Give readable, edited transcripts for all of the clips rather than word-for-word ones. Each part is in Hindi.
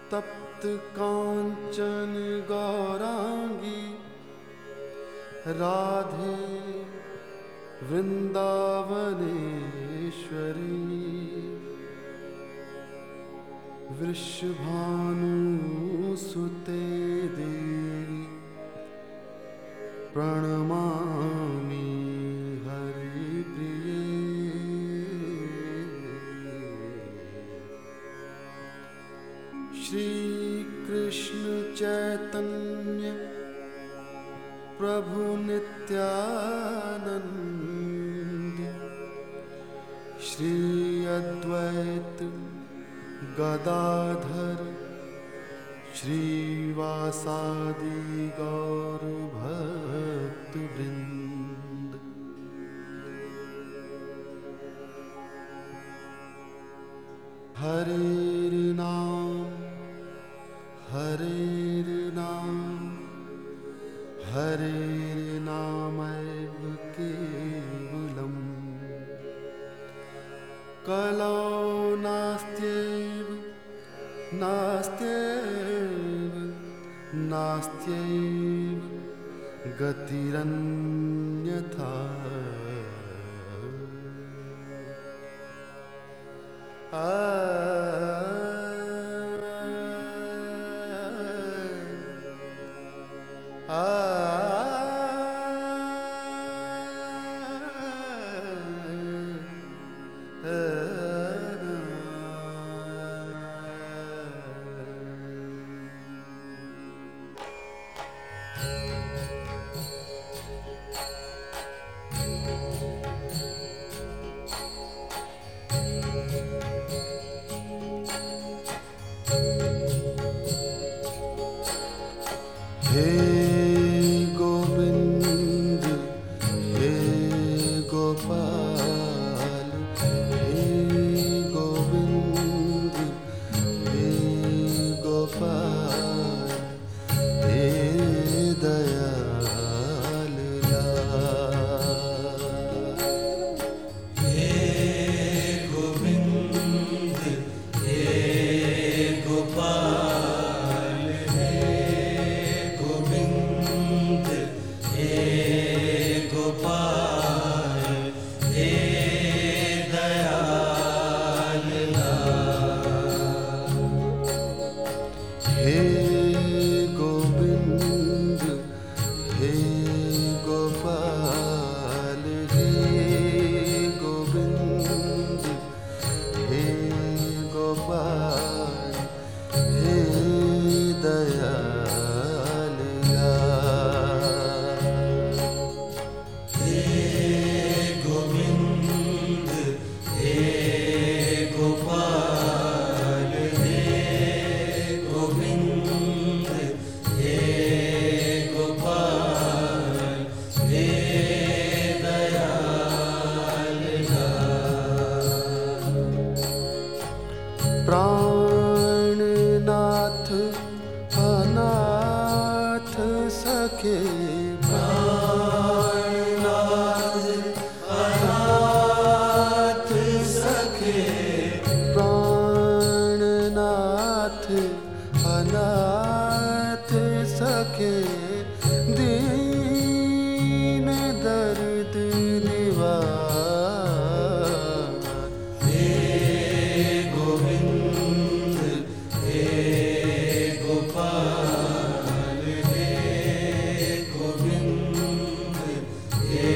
तप्त कांचन गौरांगी राधे वृंदावनेश्वरी वृषभानुसुते देवी प्रणमामि हरिप्रिये। श्री कृष्ण चैतन्य प्रभु नित्यानंद श्री अद्वैत गदाधर श्रीवासादि गौर भक्त वृंद। हरे नाम हरे नामैव केवलम् कलौ नास्त्यैव गतिरन्यथा। हे गोविंद हे गोपाल हे गोविंद हे गोपाल हे दयाल हे गोविंद हे गोपाल हे गोविंद हे गोपाल हे गोविंद हे गोपाल हे दयाल हे गोविंद हे गोपाल हे गोविंद हे गोपाल हे दयाल प्राणनाथ अनाथ सखे प्राणनाथ अनाथ सखे प्राणनाथ अनाथ सखे दीन दर्द निवार। हे गोविंद हे गोपाल हे गोविंद हे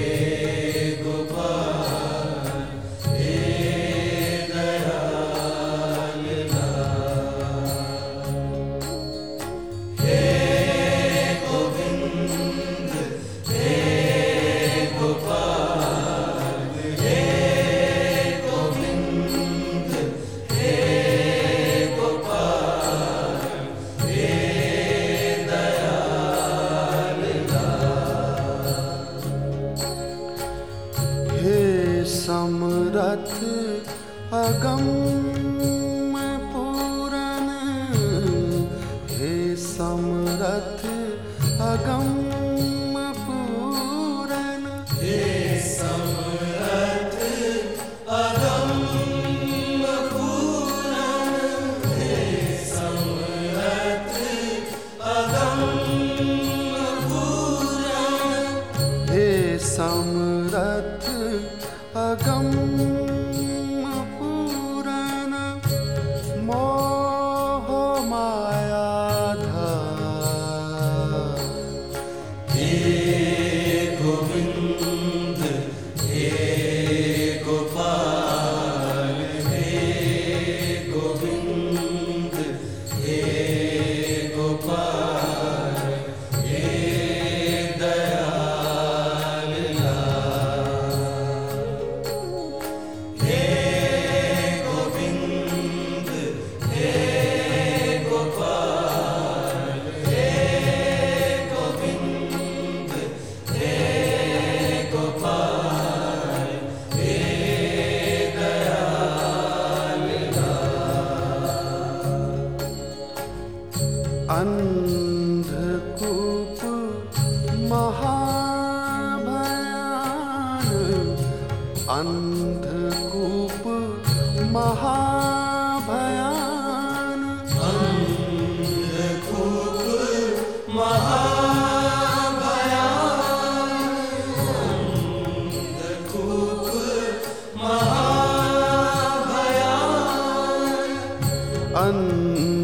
गोपाल हे दयाल हे गोविंद हे गोपाल हे गोविंद हे गोपाल हे दयाल हे समरथ अगम पूरन हे समरथ अगम पूरन हे समरथ अगम पूरन हे समरथ महाभयान अंधकूप महाभयान अंधकूप महाभयान